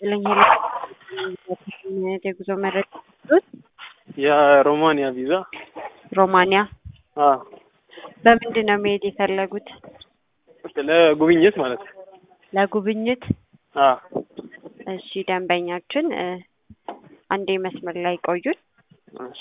ይስጥልኝ የጉዞ መረጃ የሮማኒያ ቪዛ ሮማኒያ አ በምንድን ነው መሄድ የፈለጉት? ለጉብኝት ማለት ነው። ለጉብኝት? አ እሺ ደንበኛችን አንዴ መስመር ላይ ቆዩን። እሺ